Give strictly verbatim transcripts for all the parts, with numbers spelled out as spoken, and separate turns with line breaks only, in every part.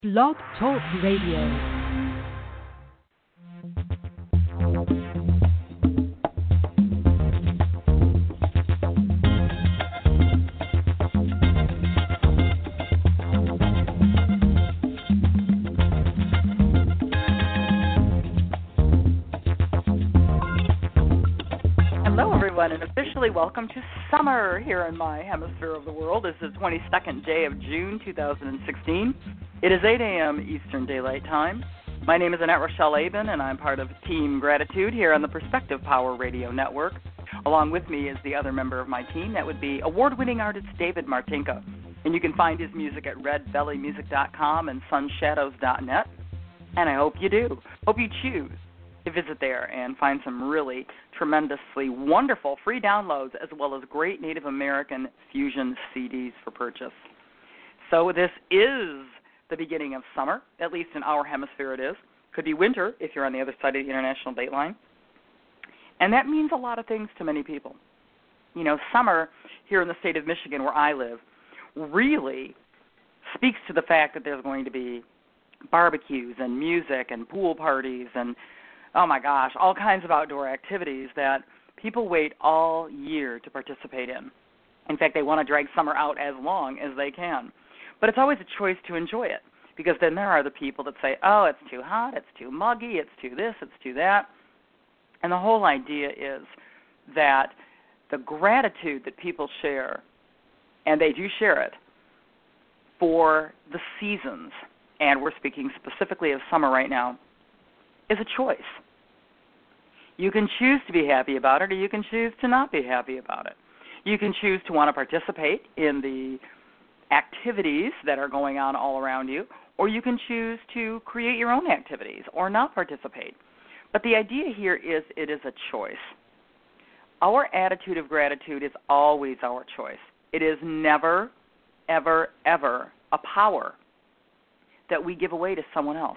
Blog Talk Radio.
And officially welcome to summer here in my hemisphere of the world. This is the twenty-second day of June, two thousand sixteen. It is eight a.m. Eastern Daylight Time. My name is Annette Rochelle Aben, and I'm part of Team Gratitude here on the Perspective Power Radio Network. Along with me is the other member of my team. That would be award-winning artist David Martinka. And you can find his music at red belly music dot com and sunshadows dot net. And I hope you do. Hope you choose to visit there and find some really tremendously wonderful free downloads as well as great Native American fusion C Ds for purchase. So this is the beginning of summer, at least in our hemisphere it is. Could be winter if you're on the other side of the international date line. And that means a lot of things to many people. You know, summer here in the state of Michigan where I live really speaks to the fact that there's going to be barbecues and music and pool parties and oh, my gosh, all kinds of outdoor activities that people wait all year to participate in. In fact, they want to drag summer out as long as they can. But it's always a choice to enjoy it because then there are the people that say, oh, it's too hot, it's too muggy, it's too this, it's too that. And the whole idea is that the gratitude that people share, and they do share it, for the seasons, and we're speaking specifically of summer right now, is a choice. You can choose to be happy about it or you can choose to not be happy about it. You can choose to want to participate in the activities that are going on all around you, or you can choose to create your own activities or not participate. But the idea here is it is a choice. Our attitude of gratitude is always our choice. It is never, ever, ever a power that we give away to someone else.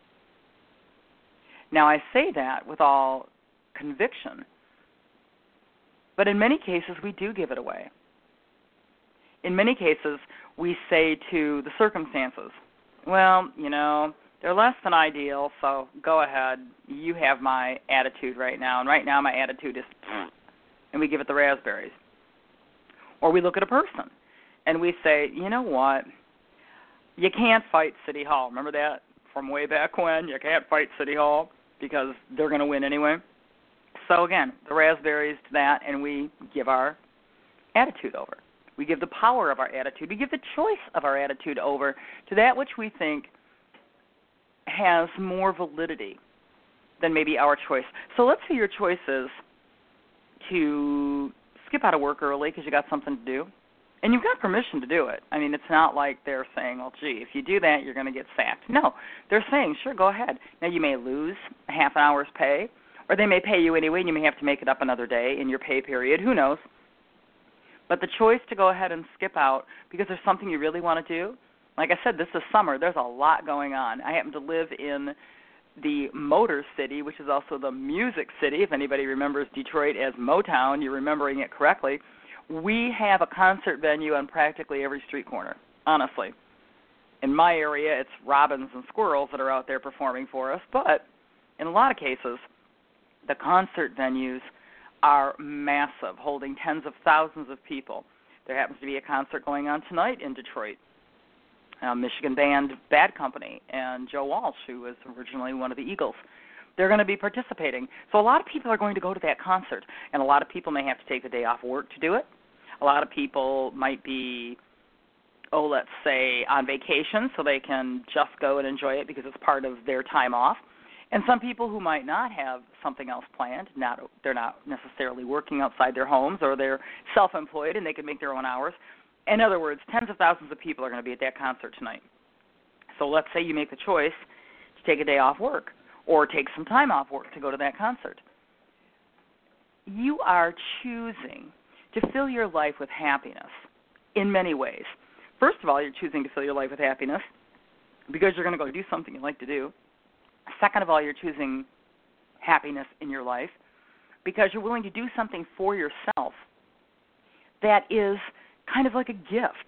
Now, I say that with all conviction, but in many cases, we do give it away. In many cases, we say to the circumstances, well, you know, they're less than ideal, so go ahead. You have my attitude right now, and right now my attitude is, and we give it the raspberries. Or we look at a person, and we say, you know what, you can't fight City Hall. Remember that from way back when? You can't fight City Hall because they're going to win anyway. So again, the raspberries to that, and we give our attitude over. We give the power of our attitude. We give the choice of our attitude over to that which we think has more validity than maybe our choice. So let's say your choice is to skip out of work early because you got something to do. And you've got permission to do it. I mean, it's not like they're saying, well, gee, if you do that, you're going to get sacked. No, they're saying, sure, go ahead. Now, you may lose half an hour's pay, or they may pay you anyway, and you may have to make it up another day in your pay period. Who knows? But the choice to go ahead and skip out because there's something you really want to do, like I said, this is summer. There's a lot going on. I happen to live in the Motor City, which is also the Music City. If anybody remembers Detroit as Motown, you're remembering it correctly. We have a concert venue on practically every street corner, honestly. In my area, it's robins and squirrels that are out there performing for us, but in a lot of cases, the concert venues are massive, holding tens of thousands of people. There happens to be a concert going on tonight in Detroit. Uh, Michigan band Bad Company and Joe Walsh, who was originally one of the Eagles. They're going to be participating. So a lot of people are going to go to that concert, and a lot of people may have to take the day off work to do it. A lot of people might be, oh, let's say, on vacation so they can just go and enjoy it because it's part of their time off. And some people who might not have something else planned, not they're not necessarily working outside their homes or they're self-employed and they can make their own hours. In other words, tens of thousands of people are going to be at that concert tonight. So let's say you make the choice to take a day off work or take some time off work to go to that concert. You are choosing to fill your life with happiness in many ways. First of all, you're choosing to fill your life with happiness because you're going to go do something you like to do. Second of all, you're choosing happiness in your life because you're willing to do something for yourself that is kind of like a gift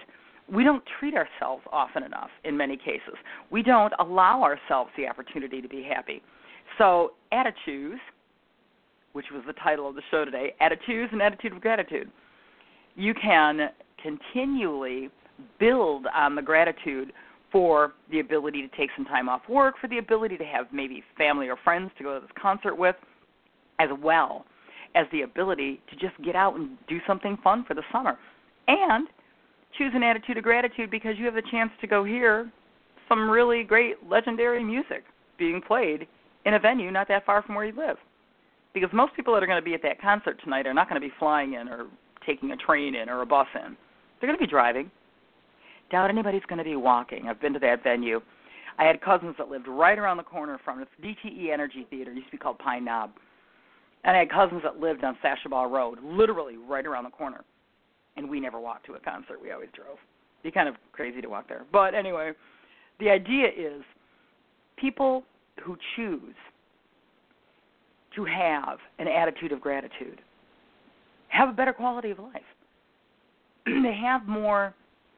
we don't treat ourselves often enough in many cases. We don't allow ourselves the opportunity to be happy. So Attitudes, which was the title of the show today, Attitudes and Attitude of Gratitude. You can continually build on the gratitude for the ability to take some time off work, for the ability to have maybe family or friends to go to this concert with, as well as the ability to just get out and do something fun for the summer. And choose an attitude of gratitude because you have the chance to go hear some really great legendary music being played in a venue not that far from where you live. Because most people that are going to be at that concert tonight are not going to be flying in or taking a train in or a bus in. They're going to be driving. Doubt anybody's going to be walking. I've been to that venue. I had cousins that lived right around the corner from it. It's D T E Energy Theater. It used to be called Pine Knob. And I had cousins that lived on Sashabaw Road, literally right around the corner. And we never walked to a concert. We always drove. It'd be kind of crazy to walk there. But anyway, the idea is people who choose to have an attitude of gratitude have a better quality of life. They have more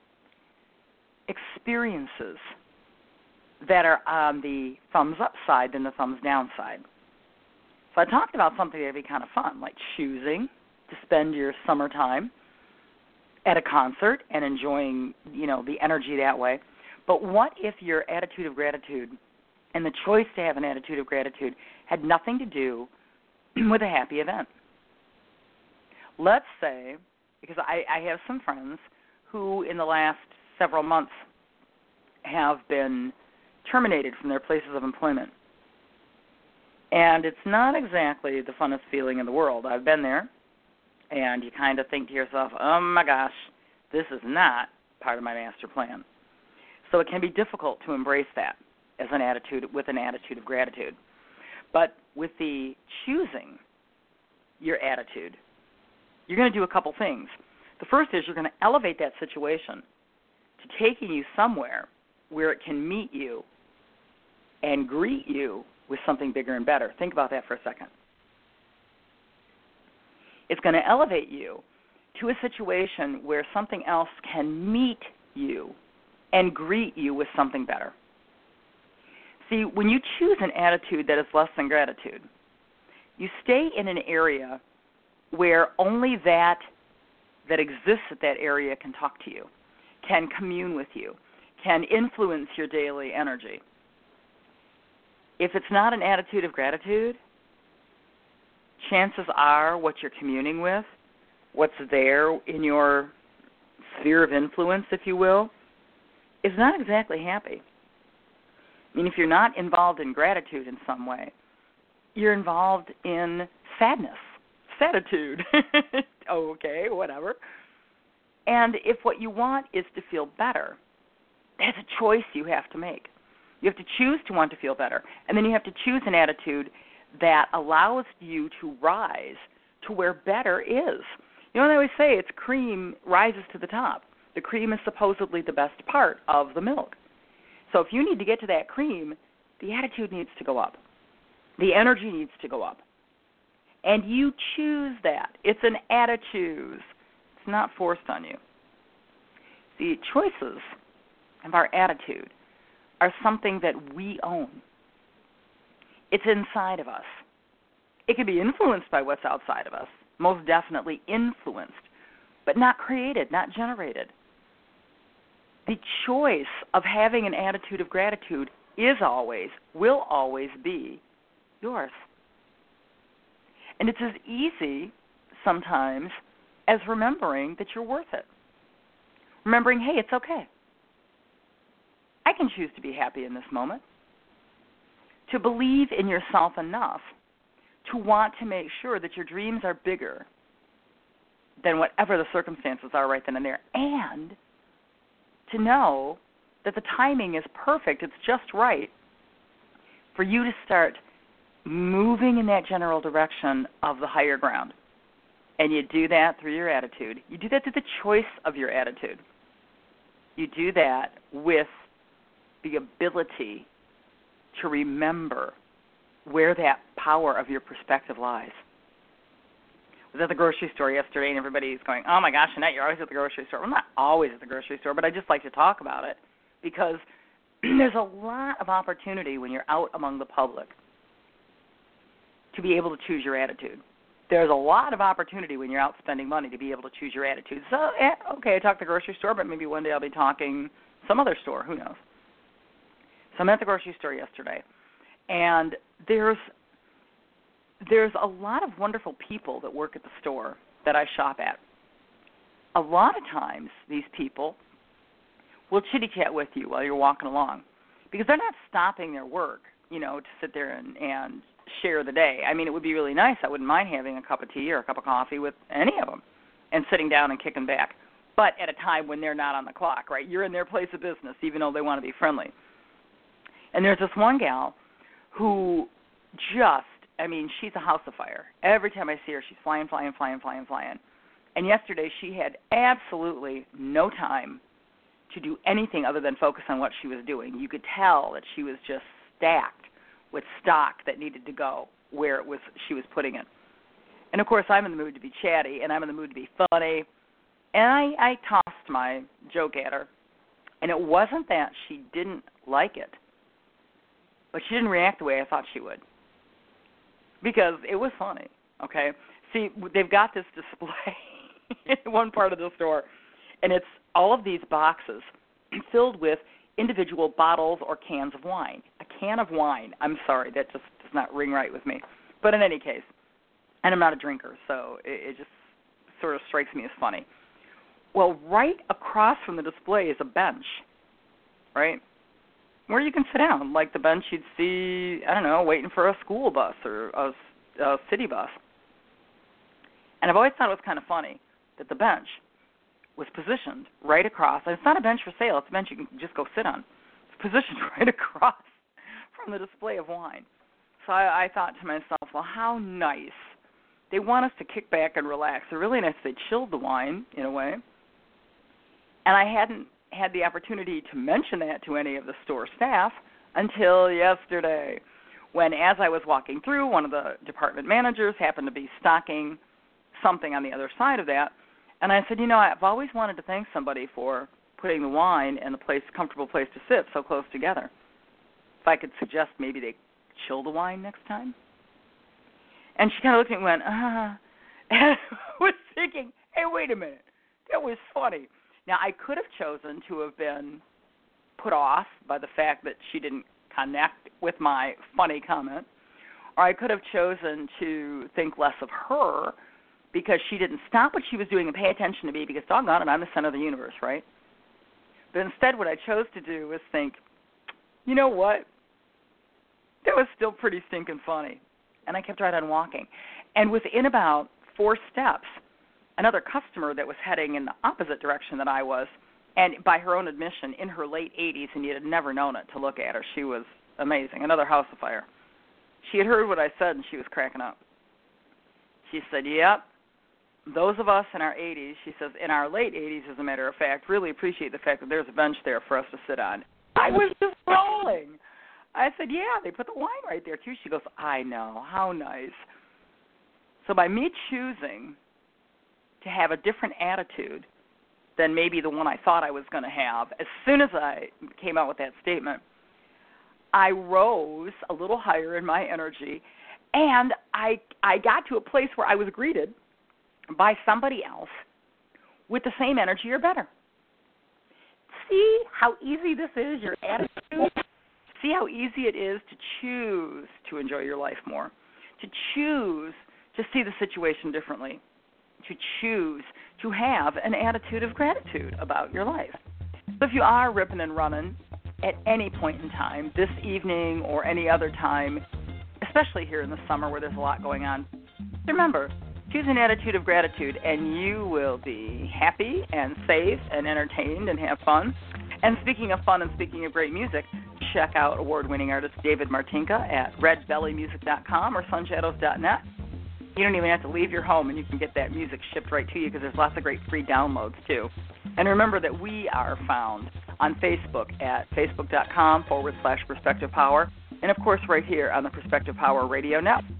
experiences that are on the thumbs up side than the thumbs down side. So I talked about something that would be kind of fun, like choosing to spend your summertime at a concert and enjoying, you know, the energy that way. But what if your attitude of gratitude and the choice to have an attitude of gratitude had nothing to do with a happy event? Let's say, because I, I have some friends who in the last several months have been terminated from their places of employment. And it's not exactly the funnest feeling in the world. I've been there, and you kind of think to yourself, oh my gosh, this is not part of my master plan. So it can be difficult to embrace that as an attitude, with an attitude of gratitude. But with the choosing your attitude, you're going to do a couple things. The first is you're going to elevate that situation to taking you somewhere where it can meet you and greet you with something bigger and better. Think about that for a second. It's going to elevate you to a situation where something else can meet you and greet you with something better. See, when you choose an attitude that is less than gratitude, you stay in an area where only that that exists at that area can talk to you, can commune with you, can influence your daily energy. If it's not an attitude of gratitude, chances are what you're communing with, what's there in your sphere of influence, if you will, is not exactly happy. I mean, if you're not involved in gratitude in some way, you're involved in sadness, saditude. Okay, whatever. And if what you want is to feel better, that's a choice you have to make. You have to choose to want to feel better. And then you have to choose an attitude that allows you to rise to where better is. You know what I always say? It's cream rises to the top. The cream is supposedly the best part of the milk. So if you need to get to that cream, the attitude needs to go up. The energy needs to go up. And you choose that. It's an attitude. It's not forced on you. The choices of our attitude are something that we own. It's inside of us. It can be influenced by what's outside of us, most definitely influenced, but not created, not generated. The choice of having an attitude of gratitude is always, will always be yours. And it's as easy sometimes as remembering that you're worth it. Remembering, hey, it's okay. I can choose to be happy in this moment. To believe in yourself enough to want to make sure that your dreams are bigger than whatever the circumstances are right then and there. And to know that the timing is perfect, it's just right for you to start moving in that general direction of the higher ground. And you do that through your attitude. You do that through the choice of your attitude. You do that with the ability to remember where that power of your perspective lies. was at the grocery store yesterday, and everybody's going, oh, my gosh, Annette, you're always at the grocery store. Well, I'm not always at the grocery store, but I just like to talk about it because there's a lot of opportunity when you're out among the public to be able to choose your attitude. There's a lot of opportunity when you're out spending money to be able to choose your attitude. So, eh, okay, I talked the grocery store, but maybe one day I'll be talking some other store. Who knows? So I'm at the grocery store yesterday, and there's there's a lot of wonderful people that work at the store that I shop at. A lot of times these people will chitty-chat with you while you're walking along because they're not stopping their work, you know, to sit there and, and share the day. I mean, it would be really nice. I wouldn't mind having a cup of tea or a cup of coffee with any of them and sitting down and kicking back, but at a time when they're not on the clock, right? You're in their place of business, even though they want to be friendly. And there's this one gal who just, I mean, she's a house of fire. Every time I see her, she's flying, flying, flying, flying, flying. And yesterday she had absolutely no time to do anything other than focus on what she was doing. You could tell that she was just stacked with stock that needed to go where it was she was putting it. And, of course, I'm in the mood to be chatty, and I'm in the mood to be funny. And I, I tossed my joke at her. And it wasn't that she didn't like it, but she didn't react the way I thought she would because it was funny, okay? See, they've got this display in one part of the store, and it's all of these boxes filled with individual bottles or cans of wine. A can of wine. I'm sorry, that just does not ring right with me. But in any case, and I'm not a drinker, so it, it just sort of strikes me as funny. Well, right across from the display is a bench, right, where you can sit down, like the bench you'd see, I don't know, waiting for a school bus or a, a city bus. And I've always thought it was kind of funny that the bench was positioned right across. And it's not a bench for sale. It's a bench you can just go sit on. It's positioned right across from the display of wine. So I, I thought to myself, well, how nice. They want us to kick back and relax. They're really nice. They chilled the wine in a way. And I hadn't had the opportunity to mention that to any of the store staff until yesterday when, as I was walking through, one of the department managers happened to be stocking something on the other side of that. And I said, you know, I've always wanted to thank somebody for putting the wine in a place, comfortable place to sit so close together. If I could suggest maybe they chill the wine next time. And she kind of looked at me and went, uh, and I was thinking, hey, wait a minute. That was funny. Now, I could have chosen to have been put off by the fact that she didn't connect with my funny comment, or I could have chosen to think less of her because she didn't stop what she was doing and pay attention to me because, doggone it, I'm the center of the universe, right? But instead what I chose to do was think, you know what? That was still pretty stinking funny. And I kept right on walking. And within about four steps, another customer that was heading in the opposite direction that I was, and by her own admission, in her late eighties, and you'd have never known it to look at her. She was amazing, another house of fire. She had heard what I said, and she was cracking up. She said, yep, those of us in our eighties, she says, in our late eighties, as a matter of fact, really appreciate the fact that there's a bench there for us to sit on. I was just rolling. I said, yeah, they put the wine right there, too. She goes, I know. How nice. So by me choosing to have a different attitude than maybe the one I thought I was going to have, as soon as I came out with that statement, I rose a little higher in my energy, and I I got to a place where I was greeted by somebody else with the same energy or better. See how easy this is, your attitude? See how easy it is to choose to enjoy your life more, to choose to see the situation differently, to choose to have an attitude of gratitude about your life. So if you are ripping and running at any point in time, this evening or any other time, especially here in the summer where there's a lot going on, remember, choose an attitude of gratitude and you will be happy and safe and entertained and have fun. And speaking of fun and speaking of great music, check out award-winning artist David Martinka at red belly music dot com or sunshadows dot net. You don't even have to leave your home, and you can get that music shipped right to you because there's lots of great free downloads, too. And remember that we are found on Facebook at facebook dot com forward slash Perspective Power, and, of course, right here on the Perspective Power Radio Network.